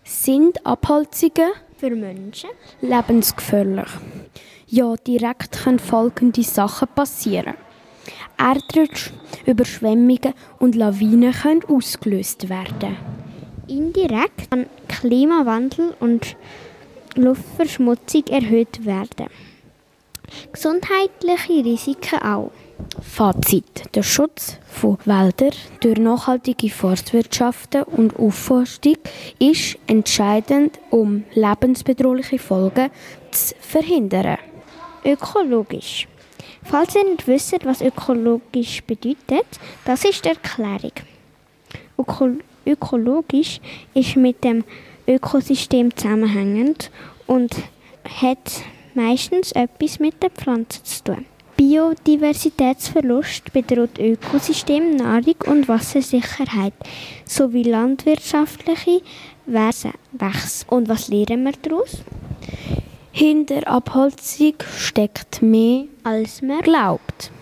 Sind Abholzungen Für Menschen? lebensgefährlich? Ja, direkt können folgende Sachen passieren. Erdrutsch, Überschwemmungen und Lawinen können ausgelöst werden. Indirekt kann Klimawandel und Luftverschmutzung erhöht werden. Gesundheitliche Risiken auch. Fazit: Der Schutz von Wäldern durch nachhaltige Forstwirtschaften und Aufforstung ist entscheidend, um lebensbedrohliche Folgen zu verhindern. Ökologisch. Falls ihr nicht wisst, was ökologisch bedeutet, das ist die Erklärung. Ökologisch ist mit dem Ökosystem zusammenhängend und hat meistens etwas mit den Pflanzen zu tun. Biodiversitätsverlust bedroht Ökosystem, Nahrung und Wassersicherheit sowie landwirtschaftliche Wesenwechsel. Und was lernen wir daraus? Hinter Abholzung steckt mehr, Als man glaubt.